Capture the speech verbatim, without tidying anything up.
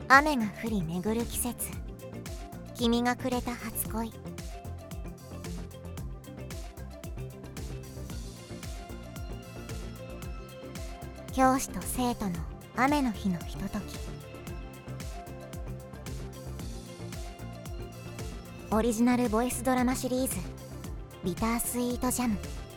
雨が降り巡る季節、君がくれた初恋。教師と生徒の雨の日のひととき。オリジナルボイスドラマシリーズ「ビタースイートジャム」。